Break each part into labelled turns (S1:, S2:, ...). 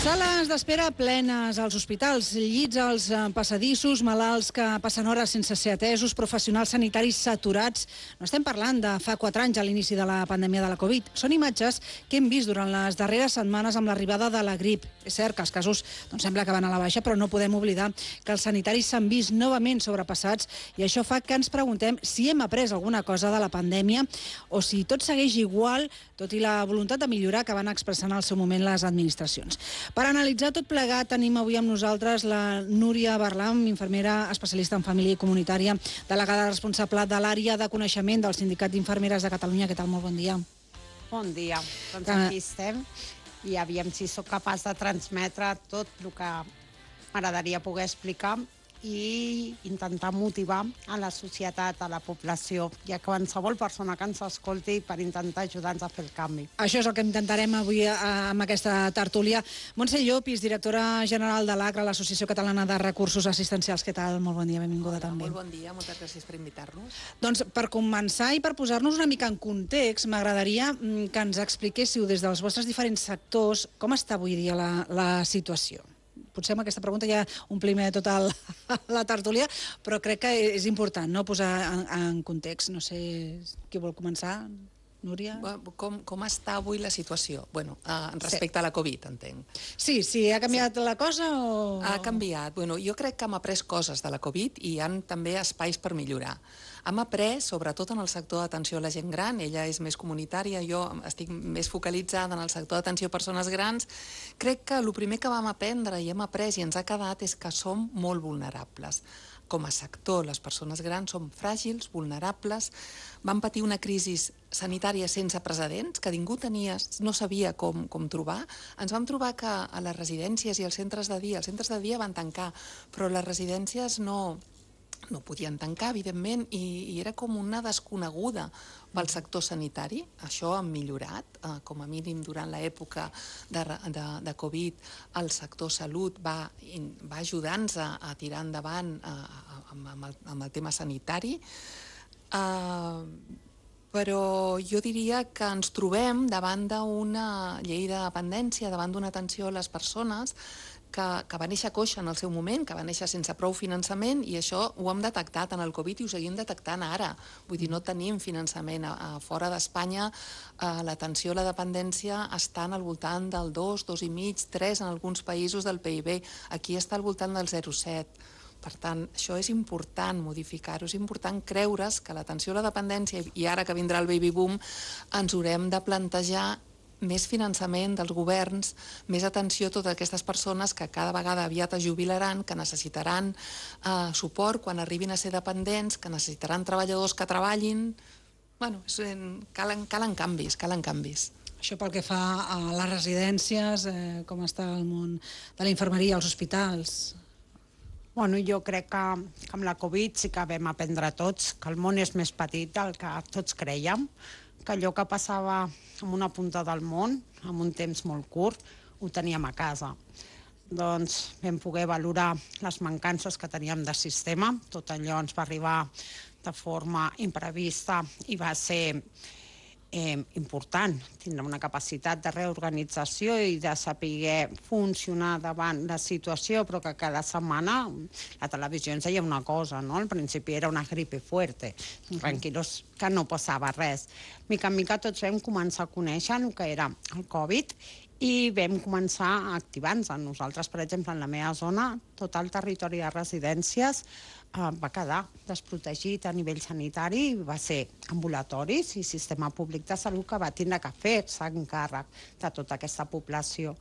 S1: Sales d'espera plenes als hospitals, llits als passadissos, malalts que passen hores sense ser atesos, professionals sanitaris saturats. No estem parlant de fa 4 anys, a l'inici de la pandèmia de la Covid. Són imatges que hem vist durant les darreres setmanes amb l'arribada de la grip. És cert que els casos sembla que van a la baixa, però no podem oblidar que els sanitaris s'han vist novament sobrepassats i això fa que ens preguntem si hem après alguna cosa de la pandèmia o si tot segueix igual, tot i la voluntat de millorar que van expressar en el seu moment les administracions. Per analitzar tot plegat tenim avui amb nosaltres la Núria Barlam, infermera especialista en família i comunitària, delegada responsable de l'àrea de coneixement del Sindicat d'Infermeres de Catalunya. Què tal? Molt bon dia.
S2: Bon dia. Doncs aquí estem i aviam si sóc capaç de transmetre tot el que m'agradaria poder explicar i intentar motivar a la societat, a la població i a qualsevol persona que ens escolti per intentar ajudar-nos a fer el canvi.
S1: Això és el que intentarem avui amb aquesta tertúlia. Montse Llopis, directora general de l'ACRA, l'Associació Catalana de Recursos Assistencials. Què tal? Molt bon dia, benvinguda també.
S3: Molt bon dia, moltes gràcies per invitar-nos.
S1: Doncs per començar i per posar-nos una mica en context, m'agradaria que ens expliquéssiu des dels vostres diferents sectors com està avui dia la situació. Potser amb aquesta pregunta ja omplim tota la tertúlia, però crec que és important posar en context. No sé qui vol començar, Núria?
S3: Com està avui la situació? Respecte a la Covid, entenc.
S1: Sí, ha canviat la cosa o...?
S3: Ha canviat. Jo crec que hem après coses de la Covid i hi ha també espais per millorar. Hem après, sobretot en el sector d'atenció a la gent gran, ella és més comunitària, jo estic més focalitzada en el sector d'atenció a persones grans. Crec que el primer que vam aprendre i hem après i ens ha quedat és que som molt vulnerables. Com a sector, les persones grans som fràgils, vulnerables, vam patir una crisi sanitària sense precedents, que ningú no sabia com trobar. Ens vam trobar que a les residències i als centres de dia van tancar, però les residències no podien tancar, evidentment, i era com una desconeguda pel sector sanitari. Això ha millorat, com a mínim durant l'època de Covid, el sector salut va ajudar-nos a tirar endavant amb el tema sanitari, però jo diria que ens trobem davant d'una llei de dependència, davant d'una atenció a les persones que va néixer coixa en el seu moment, que va néixer sense prou finançament, i això ho hem detectat en el Covid i ho seguim detectant ara. Vull dir, no tenim finançament. Fora d'Espanya l'atenció a la dependència està al voltant del 2, 2,5, 3 en alguns països del PIB. Aquí està al voltant del 0,7. Per tant, això és important modificar-ho, és important creure's que l'atenció a la dependència, i ara que vindrà el baby boom, ens haurem de plantejar més finançament dels governs, més atenció a totes aquestes persones que cada vegada aviat es jubilaran, que necessitaran suport quan arribin a ser dependents, que necessitaran treballadors que treballin. Calen canvis.
S1: Això pel que fa a les residències, com està el món de la infermeria, als hospitals?
S2: Jo crec que amb la Covid sí que vam aprendre tots que el món és més petit del que tots creiem, que allò que passava en una punta del món, en un temps molt curt, ho teníem a casa. Doncs vam poder valorar les mancances que teníem de sistema, tot allò ens va arribar de forma imprevista i va ser important tindre una capacitat de reorganització i de saber funcionar davant la situació, però que cada setmana la televisió ens deia una cosa, no? Al principi era una gripe fuerte, tranquil·los, que no passava res. Mica en mica tots vam començar a conèixer el que era el Covid i vam començar a activar-nos. Nosaltres, per exemple, en la meva zona, tot el territori de residències va quedar desprotegit a nivell sanitari, va ser ambulatoris i sistema públic de salut que va tindre que fer-se encàrrec de tota aquesta població.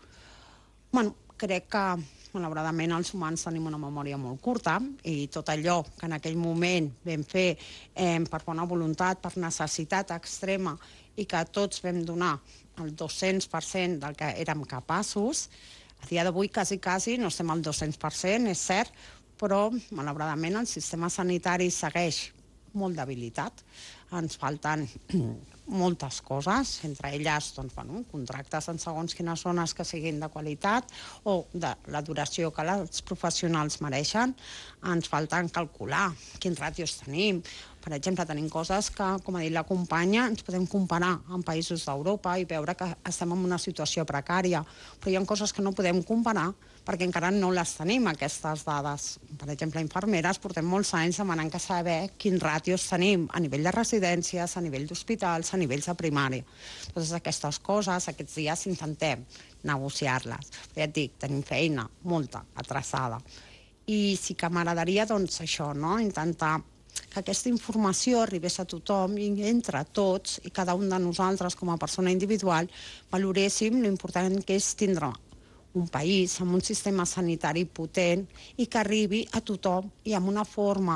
S2: Crec que malauradament els humans tenim una memòria molt curta i tot allò que en aquell moment vam fer per bona voluntat, per necessitat extrema i que tots vam donar el 200% del que érem capaços, a dia d'avui quasi no estem al 200%, és cert, però malauradament el sistema sanitari segueix molt debilitat. Ens falten moltes coses, entre elles contractes en segons quines zones que siguin de qualitat o de la duració que els professionals mereixen. Ens falten calcular quins ràtios tenim Per exemple, tenim coses que, com ha dit la companya, ens podem comparar amb països d'Europa i veure que estem en una situació precària, però hi ha coses que no podem comparar perquè encara no les tenim, aquestes dades. Per exemple, infermeres, portem molts anys demanant que saber quins ràtios tenim a nivell de residències, a nivell d'hospitals, a nivells de primària. Totes aquestes coses, aquests dies intentem negociar-les. Ja et dic, tenim feina, molta, atrasada. I sí que m'agradaria, doncs, això, no?, intentar que aquesta informació arribés a tothom i entre tots i cada un de nosaltres com a persona individual valoréssim l'important que és tindre un país amb un sistema sanitari potent i que arribi a tothom i amb una forma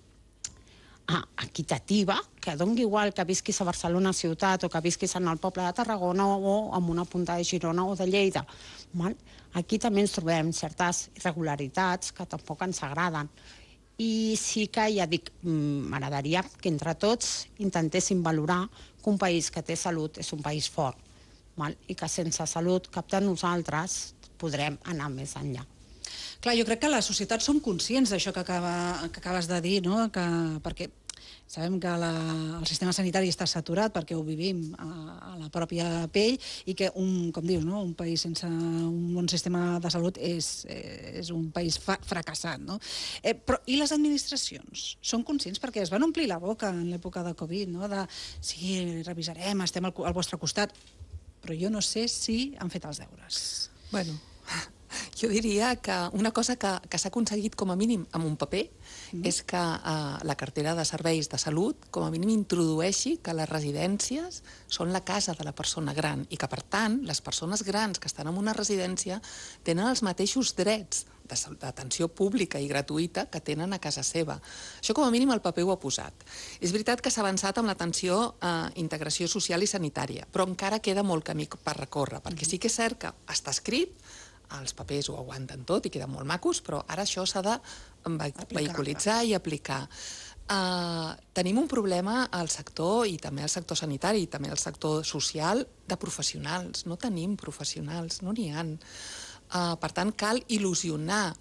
S2: equitativa, que doni igual que visquis a Barcelona ciutat o que visquis en el poble de Tarragona o en una punta de Girona o de Lleida. Aquí també ens trobem certes irregularitats que tampoc ens agraden. I sí que, ja dic, m'agradaria que entre tots intentéssim valorar que un país que té salut és un país fort i que sense salut cap de nosaltres podrem anar més enllà.
S1: Clar, jo crec que la societat som conscients d'això que acabes de dir, no? Perquè sabem que el sistema sanitari està saturat perquè ho vivim a la pròpia pell i que, com dius, un país sense un bon sistema de salut és un país fracassat. Però i les administracions? Són conscients? Perquè es van omplir la boca en l'època de Covid, de sí, revisarem, estem al vostre costat, però jo no sé si han fet els deures.
S3: Bueno, jo diria que una cosa que s'ha aconseguit com a mínim amb un paper és que la cartera de serveis de salut com a mínim introdueixi que les residències són la casa de la persona gran i que, per tant, les persones grans que estan en una residència tenen els mateixos drets d'atenció pública i gratuïta que tenen a casa seva. Això com a mínim el paper ho ha posat. És veritat que s'ha avançat amb l'atenció a integració social i sanitària, però encara queda molt camí per recórrer, perquè sí que és cert que està escrit, els papers ho aguanten tot i queden molt macos, però ara això s'ha de vehiculitzar i aplicar. Tenim un problema al sector, i també al sector sanitari, i també al sector social, de professionals. No tenim professionals, no n'hi ha. Per tant, cal il·lusionar,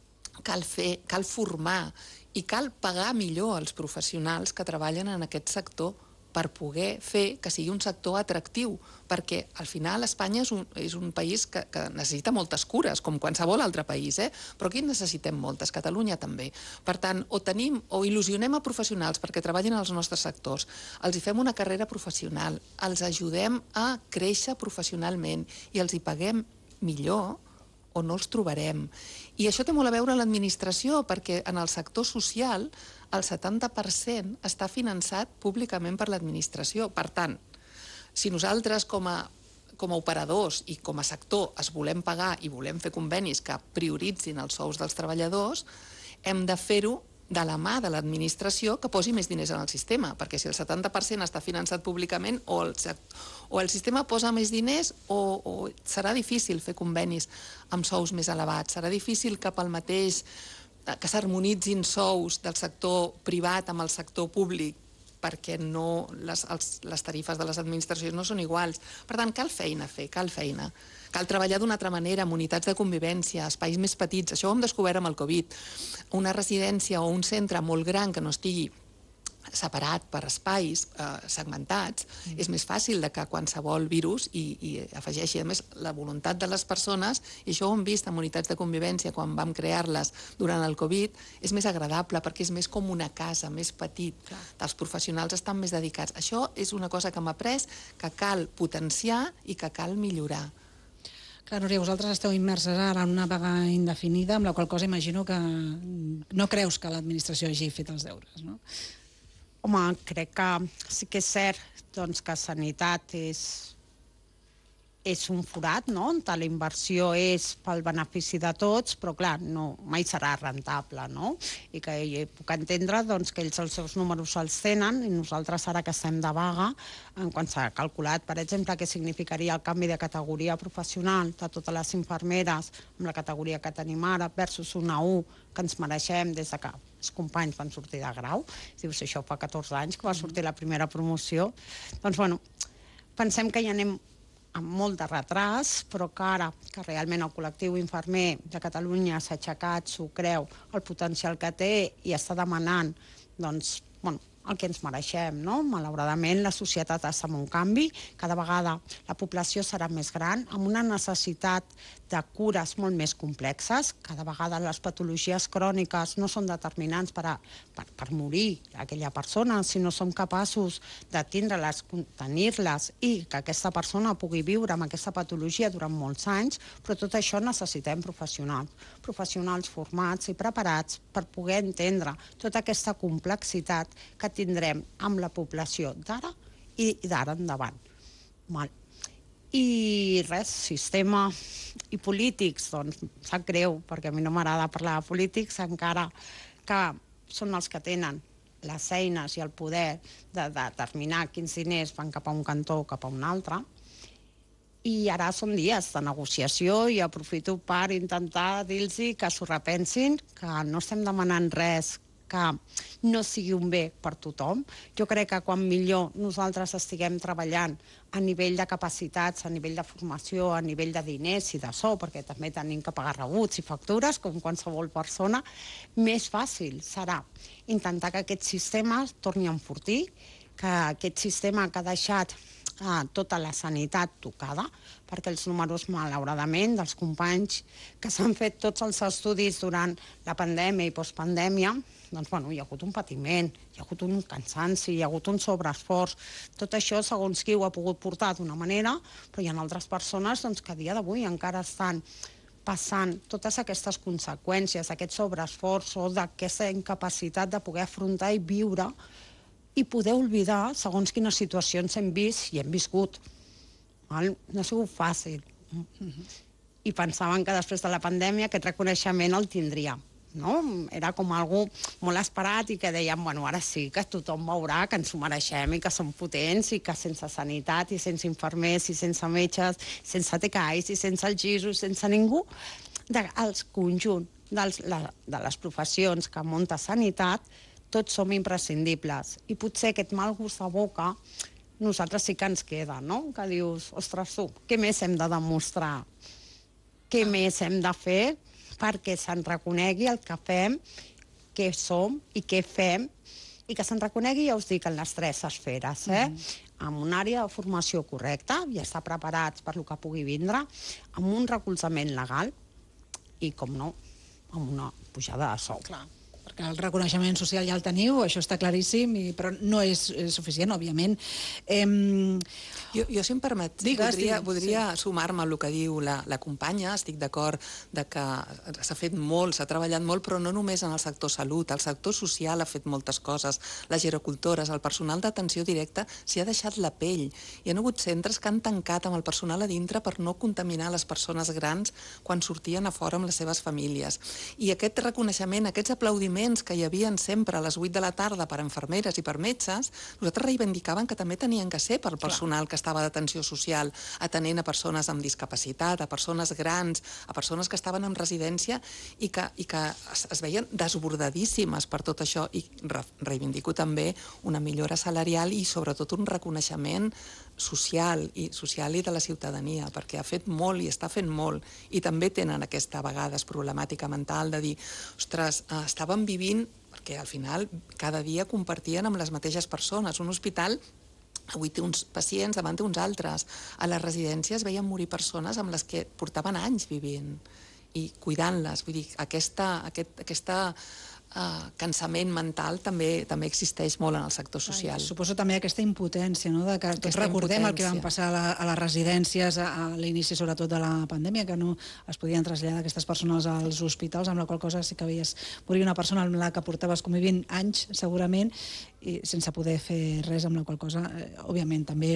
S3: cal formar i cal pagar millor els professionals que treballen en aquest sector per poder fer que sigui un sector atractiu, perquè al final Espanya és un país que necessita moltes cures, com qualsevol altre país, però aquí necessitem moltes, Catalunya també. Per tant, o il·lusionem a professionals perquè treballin als nostres sectors, els hi fem una carrera professional, els ajudem a créixer professionalment i els hi paguem millor, o no els trobarem. I això té molt a veure amb l'administració, perquè en el sector social el 70% està finançat públicament per l'administració. Per tant, si nosaltres com a operadors i com a sector es volem pagar i volem fer convenis que prioritzin els sous dels treballadors, hem de fer-ho de la mà de l'administració que posi més diners en el sistema, perquè si el 70% està finançat públicament o el sistema posa més diners o serà difícil fer convenis amb sous més elevats, serà difícil que pel mateix que s'harmonitzin sous del sector privat amb el sector públic perquè les tarifes de les administracions no són iguals. Per tant, cal feina fer, cal feina. Cal treballar d'una altra manera, amb unitats de convivència, espais més petits. Això ho hem descobert amb el Covid. Una residència o un centre molt gran que no estigui separat per espais segmentats, és més fàcil que qualsevol virus i afegeixi, a més, la voluntat de les persones, i això ho hem vist en unitats de convivència quan vam crear-les durant el Covid, és més agradable perquè és més com una casa, més petit. Els professionals estan més dedicats. Això és una cosa que hem après, que cal potenciar i que cal millorar.
S1: Clar, Núria, vosaltres esteu immerses ara en una vaga indefinida, amb la qual cosa imagino que no creus que l'administració hagi fet els deures, no?
S2: Home, crec que sí que és cert que sanitat és un forat, no? On la inversió és pel benefici de tots, però clar, mai serà rentable, no? I que puc entendre que ells els seus números els tenen i nosaltres ara que estem de vaga, quan s'ha calculat, per exemple, què significaria el canvi de categoria professional de totes les infermeres amb la categoria que tenim ara versus una U que ens mereixem des que els companys van sortir de grau. Dius, això fa 14 anys que va sortir la primera promoció. Doncs, bueno, pensem que hi anem amb molt de retras, però que ara que realment el col·lectiu infermer de Catalunya s'ha aixecat, s'ho creu, el potencial que té i està demanant el que ens mereixem, no? Malauradament, la societat està en un canvi, cada vegada la població serà més gran, amb una necessitat de cures molt més complexes, cada vegada les patologies cròniques no són determinants per morir aquella persona, si no som capaços de tindre-les, contenir-les i que aquesta persona pugui viure amb aquesta patologia durant molts anys, però tot això necessitem professionals formats i preparats per poder entendre tota aquesta complexitat que tindrem amb la població d'ara i d'ara endavant. I res, sistema i polítics, doncs sap greu, perquè a mi no m'agrada parlar de polítics, encara que són els que tenen les eines i el poder de determinar quins diners van cap a un cantó o cap a un altre. I ara són dies de negociació i aprofito per intentar dir-los que s'ho repensin, que no estem demanant res que no sigui un bé per tothom. Jo crec que quan millor nosaltres estiguem treballant a nivell de capacitats, a nivell de formació, a nivell de diners i de sou, perquè també tenim que pagar rebuts i factures, com qualsevol persona, més fàcil serà intentar que aquest sistema torni a enfortir, que aquest sistema que ha deixat tota la sanitat tocada, perquè els números, malauradament, dels companys que s'han fet tots els estudis durant la pandèmia i postpandèmia, doncs, bueno, hi ha hagut un patiment, hi ha hagut un cansanci, hi ha hagut un sobreesforç. Tot això, segons qui ho ha pogut portar d'una manera, però hi ha altres persones doncs, que a dia d'avui encara estan passant totes aquestes conseqüències, aquest sobreesforç o d'aquesta incapacitat de poder afrontar i viure i poder oblidar segons quines situacions hem vist i hem viscut. No ha sigut fàcil. I pensaven que després de la pandèmia aquest reconeixement el tindria. Era com algú molt esperat i que dèiem, bueno, ara sí que tothom veurà que ens ho mereixem i que som potents i que sense sanitat i sense infermers i sense metges, sense TCAIs i sense el GISO, sense ningú, el conjunt de les professions que munta sanitat, tots som imprescindibles. I potser aquest mal gust de boca nosaltres sí que ens queda, no? Que dius, ostres tu, què més hem de demostrar? Què més hem de fer perquè se'n reconegui el que fem, què som i què fem, i que se'n reconegui, ja us dic, en les 3 esferes, amb una àrea de formació correcta, i estar preparats per lo que pugui vindre, amb un recolzament legal i, com no, amb una pujada de sou.
S1: Clar, perquè el reconeixement social ja el teniu, això està claríssim, però no és suficient, òbviament.
S3: Jo, si em permet, voldria sumar-me al que diu la companya. Estic d'acord que s'ha fet molt, s'ha treballat molt, però no només en el sector salut, el sector social ha fet moltes coses, les gerocultores, el personal d'atenció directa s'hi ha deixat la pell. Hi ha hagut centres que han tancat amb el personal a dintre per no contaminar les persones grans quan sortien a fora amb les seves famílies. I aquest reconeixement, aquests aplaudiments que hi havia sempre a les 8 de la tarda per infermeres i per metges, nosaltres reivindicàvem que també tenien que ser pel personal que estava d'atenció social, atenent a persones amb discapacitat, a persones grans, a persones que estaven en residència i que es veien desbordadíssimes per tot això. I reivindico també una millora salarial i sobretot un reconeixement social i de la ciutadania, perquè ha fet molt i està fent molt, i també tenen aquesta, a vegades, problemàtica mental de dir, ostres, estàvem vivint, perquè al final cada dia compartien amb les mateixes persones. Un hospital avui té uns pacients, davant té uns altres. A les residències veien morir persones amb les que portaven anys vivint i cuidant-les. Vull dir, aquesta cansament mental també existeix molt en el sector social.
S1: Suposo també aquesta impotència, de que tots recordem el que van passar a les residències a l'inici, sobretot, de la pandèmia, que no es podien traslladar aquestes persones als hospitals, amb la qual cosa sí que veies morir una persona amb la que portaves convivint anys, segurament, i sense poder fer res, amb la qual cosa, òbviament, també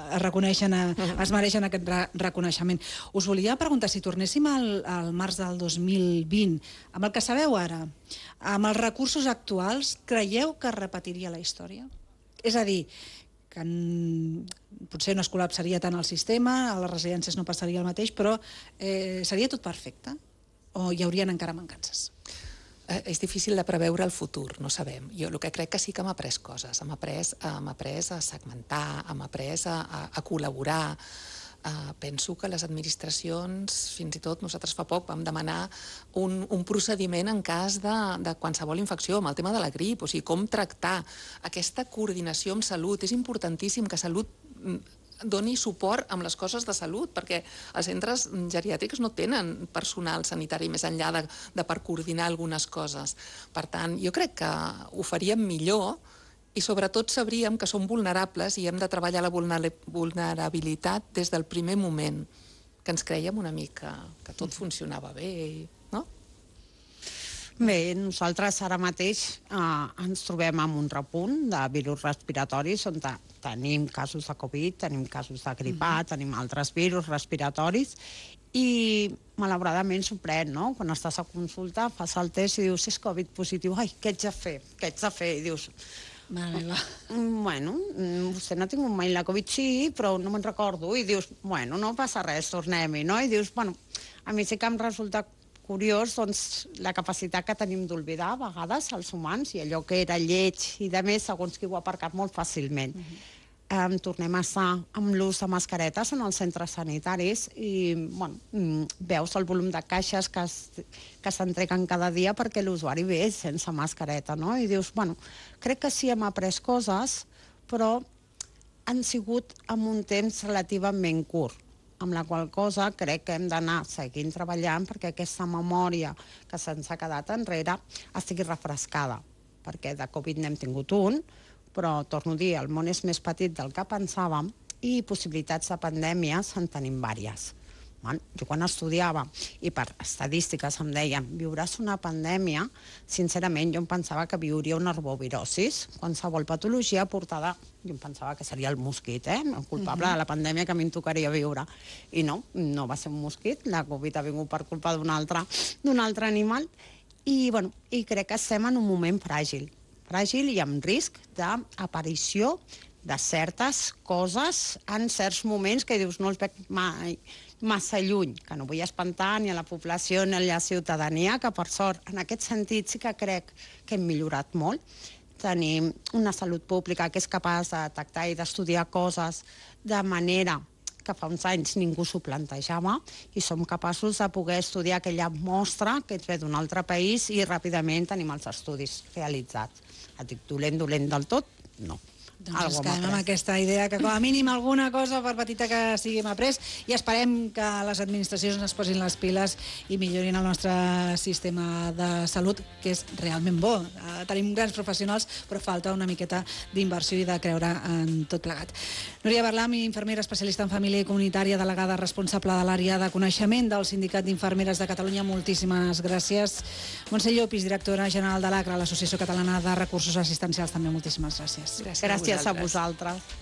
S1: es mereixen aquest reconeixement. Us volia preguntar, si tornéssim al març del 2020, amb el que sabeu ara, amb els recursos actuals, creieu que es repetiria la història? És a dir, que potser no es col·lapsaria tant el sistema, a les residències no passaria el mateix, però seria tot perfecte? O hi haurien encara mancances?
S3: És difícil de preveure el futur, no sabem. Jo el que crec que sí que hem après coses. Hem après a segmentar, hem après a col·laborar. penso que les administracions, fins i tot nosaltres fa poc vam demanar un procediment en cas de qualsevol infecció, amb el tema de la grip, o sigui, com tractar aquesta coordinació amb salut. És importantíssim que Salut doni suport amb les coses de salut, perquè els centres geriàtrics no tenen personal sanitari més enllà de per coordinar algunes coses. Per tant, jo crec que ho faríem millor i sobretot sabríem que som vulnerables i hem de treballar la vulnerabilitat des del primer moment, que ens creiem una mica que tot funcionava bé, no?
S2: Bé, nosaltres ara mateix ens trobem en un repunt de virus respiratoris on tenim casos de Covid, tenim casos de gripà, tenim altres virus respiratoris i malauradament sorprèn, no? Quan estàs a consulta, fas el test i dius és Covid positiu, ai, què ets de fer? Què ets de fer? I dius, bueno, vostè no ha tingut mai la Covid, sí, però no me'n recordo. I dius, bueno, no passa res, tornem-hi, no? I dius, bueno, a mi sí que em resulta curiós doncs, la capacitat que tenim d'oblidar a vegades els humans i allò que era lleig i de més, segons qui ho ha aparcat molt fàcilment. Tornem a estar amb l'ús de mascaretes en els centres sanitaris i veus el volum de caixes que s'entreguen cada dia perquè l'usuari ve sense mascareta, no? I dius, bueno, crec que sí hem après coses, però han sigut en un temps relativament curt, amb la qual cosa crec que hem d'anar seguint treballant perquè aquesta memòria que se'ns ha quedat enrere estigui refrescada, perquè de Covid n'hem tingut un, però, torno a dir, el món és més petit del que pensàvem i possibilitats de pandèmies en tenim diverses. Jo quan estudiava i per estadístiques em deien viuràs una pandèmia, sincerament jo em pensava que viuria una arbovirosis, qualsevol patologia portada, jo em pensava que seria el mosquit, el culpable de la pandèmia que a mi em tocaria viure. I no va ser un mosquit, la Covid ha vingut per culpa d'un altre animal i crec que estem en un moment fràgil i amb risc d'aparició de certes coses en certs moments que dius no els veig mai massa lluny, que no vull espantar ni a la població ni a la ciutadania, que per sort en aquest sentit sí que crec que hem millorat molt. Tenim una salut pública que és capaç de detectar i d'estudiar coses de manera que fa uns anys ningú s'ho plantejava i som capaços de poder estudiar aquella mostra que ens ve d'un altre país i ràpidament tenim els estudis realitzats. Et dic dolent del tot? No.
S1: Doncs ens quedem amb aquesta idea que com a mínim alguna cosa, per petita que sigui, hem après i esperem que les administracions es posin les piles i millorin el nostre sistema de salut, que és realment bo. Tenim grans professionals, però falta una miqueta d'inversió i de creure en tot plegat. Núria Barlam, infermera especialista en família i comunitària, delegada responsable de l'àrea de coneixement del Sindicat d'Infermeres de Catalunya, moltíssimes gràcies. Montse Llopis, directora general de l'ACRA, l'Associació Catalana de Recursos Assistencials, també moltíssimes gràcies.
S2: Gràcies a vosaltres.